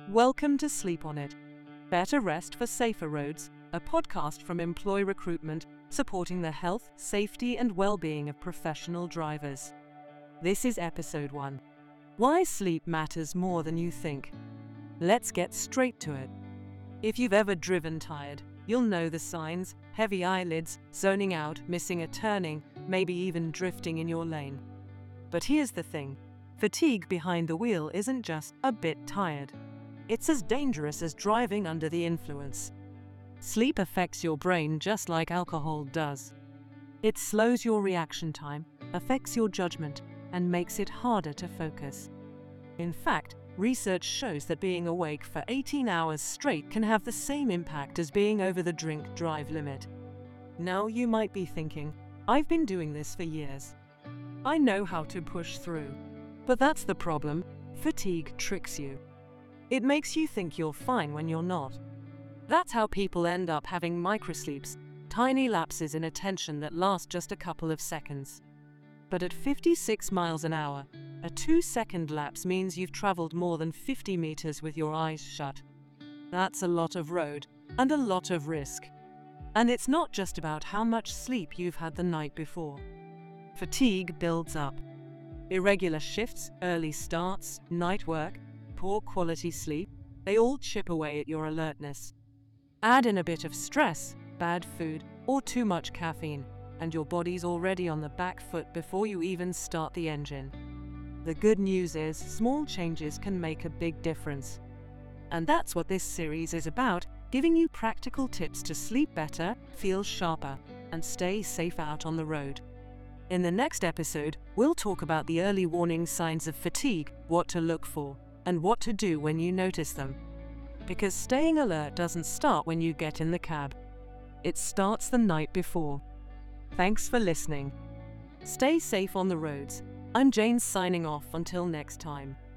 Welcome to Sleep On It. Better Rest for Safer Roads, a podcast from Employ Recruitment, supporting the health, safety, and well-being of professional drivers. This is episode 1. Why sleep matters more than you think. Let's get straight to it. If you've ever driven tired, you'll know the signs: heavy eyelids, zoning out, missing a turning, maybe even drifting in your lane. But here's the thing. Fatigue behind the wheel isn't just a bit tired. It's as dangerous as driving under the influence. Sleep affects your brain just like alcohol does. It slows your reaction time, affects your judgment, and makes it harder to focus. In fact, research shows that being awake for 18 hours straight can have the same impact as being over the drink-drive limit. Now you might be thinking, I've been doing this for years. I know how to push through. But that's the problem. Fatigue tricks you. It makes you think you're fine when you're not. That's how people end up having microsleeps, tiny lapses in attention that last just a couple of seconds. But at 56 miles an hour, a 2-second lapse means you've traveled more than 50 meters with your eyes shut. That's a lot of road and a lot of risk. And it's not just about how much sleep you've had the night before. Fatigue builds up. Irregular shifts, early starts, night work, poor quality sleep, they all chip away at your alertness. Add in a bit of stress, bad food, or too much caffeine, and your body's already on the back foot before you even start the engine. The good news is, small changes can make a big difference. And that's what this series is about, giving you practical tips to sleep better, feel sharper, and stay safe out on the road. In the next episode, we'll talk about the early warning signs of fatigue, what to look for, and what to do when you notice them. Because staying alert doesn't start when you get in the cab. It starts the night before. Thanks for listening. Stay safe on the roads. I'm Jane signing off until next time.